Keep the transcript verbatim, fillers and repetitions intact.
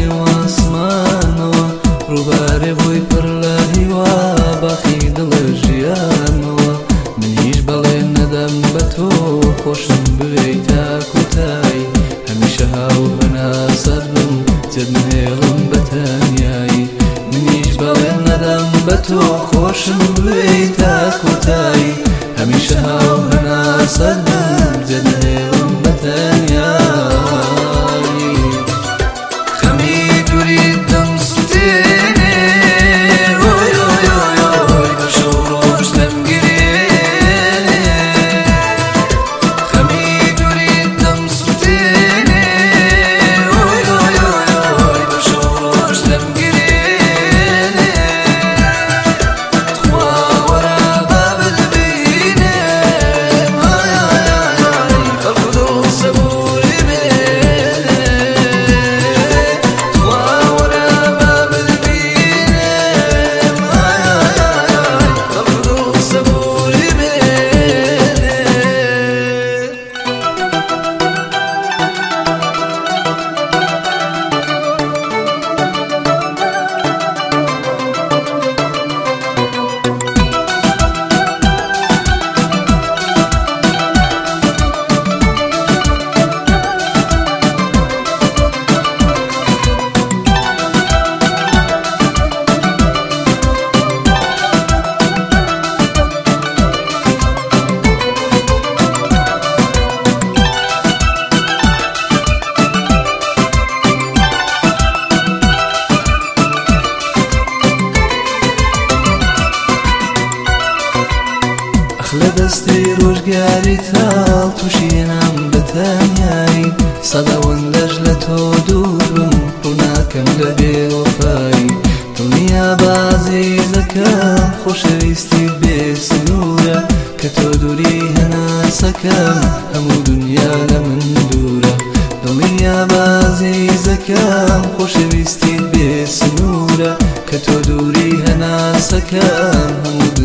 واسمانەوە ڕووبارێ بۆی پڕ لە هیوا باخی دڵە ژیانەوە من هیچ بەڵێ نەدەم بە تۆ خۆشم بوێی تا کوتایی هەمیشە هاو هەناسەت بم جێت نهێڵم بە تەنیایی من هیچ بەڵێ نەدەم بە تۆ خۆشم بوێی تا کوتایی هەمیشە هاو هەناسەت بم جێت نهێڵم بە تەنیایی خەمی دووری دڵم سوتێنێ ئۆی ئۆی ئۆی ئۆی بە شەو ڕۆژ دەمگرێنێ خەمی دووری دڵم سوتێنێ ئۆی ئۆی ئۆی ئۆی بە شەو ڕۆژ دەمگرێنێ تخوا وەرە با بتبینێم ئای ئای ئای ئای بەڵکو دڵ سەبووری بێنێ تخوا وەرە با بتبینێم ئای ئای ئای ئای بەڵکو دڵ سەبووری بێنێ لە دەستی ڕۆژگاری تاڵ تووشێنام بە تەنیایی سەدەوەندەش لە تۆ دوور بم ڕووناکەم لە بێوەفایی دڵنیا بازیزەکەم خۆشەویستی بێ سنوورە کە تۆ دووری هەناسەکەم هەموو دونیا لە من دوورە دڵنیا بازیزەکەم خۆشەویستی بێ سنوورە کە تۆ دووری هەناسەکەم هەموو